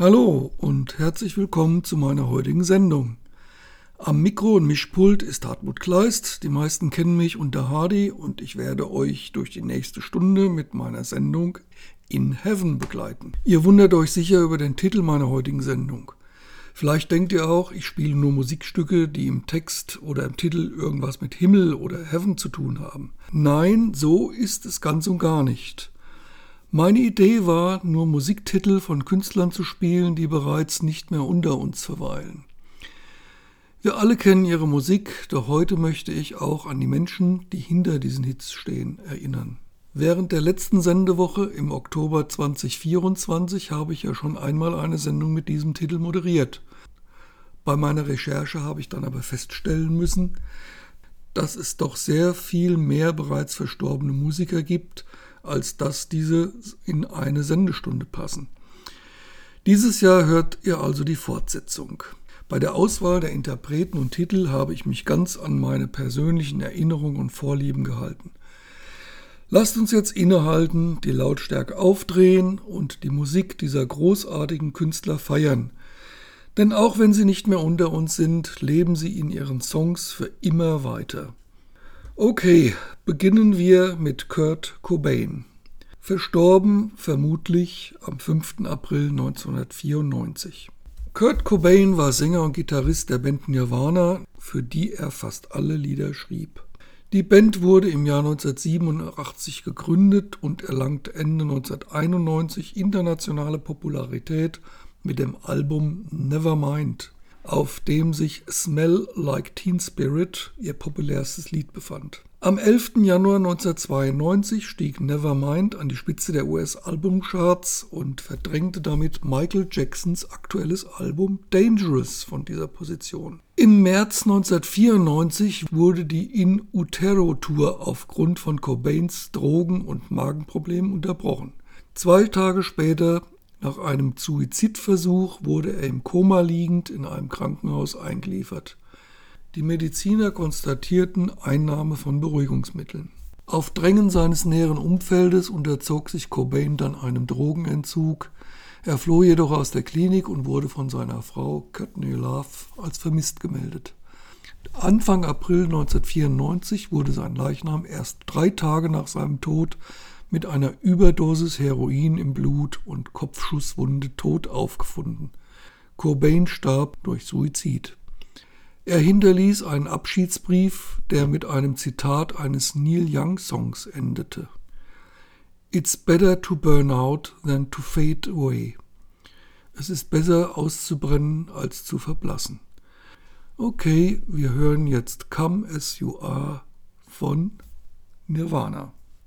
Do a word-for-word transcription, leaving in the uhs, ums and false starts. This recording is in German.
Hallo und herzlich willkommen zu meiner heutigen Sendung. Am Mikro und Mischpult ist Hartmut Kleist. Die meisten kennen mich unter Hardy und ich werde euch durch die nächste Stunde mit meiner Sendung In Heaven begleiten. Ihr wundert euch sicher über den Titel meiner heutigen Sendung. Vielleicht denkt ihr auch, ich spiele nur Musikstücke, die im Text oder im Titel irgendwas mit Himmel oder Heaven zu tun haben. Nein, so ist es ganz und gar nicht. Meine Idee war, nur Musiktitel von Künstlern zu spielen, die bereits nicht mehr unter uns verweilen. Wir alle kennen ihre Musik, doch heute möchte ich auch an die Menschen, die hinter diesen Hits stehen, erinnern. Während der letzten Sendewoche im Oktober zwanzig vierundzwanzig habe ich ja schon einmal eine Sendung mit diesem Titel moderiert. Bei meiner Recherche habe ich dann aber feststellen müssen, dass es doch sehr viel mehr bereits verstorbene Musiker gibt, als dass diese in eine Sendestunde passen. Dieses Jahr hört ihr also die Fortsetzung. Bei der Auswahl der Interpreten und Titel habe ich mich ganz an meine persönlichen Erinnerungen und Vorlieben gehalten. Lasst uns jetzt innehalten, die Lautstärke aufdrehen und die Musik dieser großartigen Künstler feiern. Denn auch wenn sie nicht mehr unter uns sind, leben sie in ihren Songs für immer weiter. Okay, beginnen wir mit Kurt Cobain. Verstorben vermutlich am fünften April neunzehnhundertvierundneunzig. Kurt Cobain war Sänger und Gitarrist der Band Nirvana, für die er fast alle Lieder schrieb. Die Band wurde im Jahr neunzehnhundertsiebenundachtzig gegründet und erlangte Ende neunzehnhunderteinundneunzig internationale Popularität mit dem Album Nevermind, auf dem sich Smell Like Teen Spirit, ihr populärstes Lied, befand. Am elften Januar neunzehnhundertzweiundneunzig stieg Nevermind an die Spitze der U S-Albumcharts und verdrängte damit Michael Jacksons aktuelles Album Dangerous von dieser Position. Im März neunzehnhundertvierundneunzig wurde die In Utero Tour aufgrund von Cobains Drogen- und Magenproblemen unterbrochen. Zwei Tage später, nach einem Suizidversuch, wurde er im Koma liegend in einem Krankenhaus eingeliefert. Die Mediziner konstatierten Einnahme von Beruhigungsmitteln. Auf Drängen seines näheren Umfeldes unterzog sich Cobain dann einem Drogenentzug. Er floh jedoch aus der Klinik und wurde von seiner Frau Courtney Love als vermisst gemeldet. Anfang April neunzehnhundertvierundneunzig wurde sein Leichnam erst drei Tage nach seinem Tod mit einer Überdosis Heroin im Blut und Kopfschusswunde tot aufgefunden. Cobain starb durch Suizid. Er hinterließ einen Abschiedsbrief, der mit einem Zitat eines Neil Young-Songs endete. It's better to burn out than to fade away. Es ist besser auszubrennen als zu verblassen. Okay, wir hören jetzt Come As You Are von Nirvana.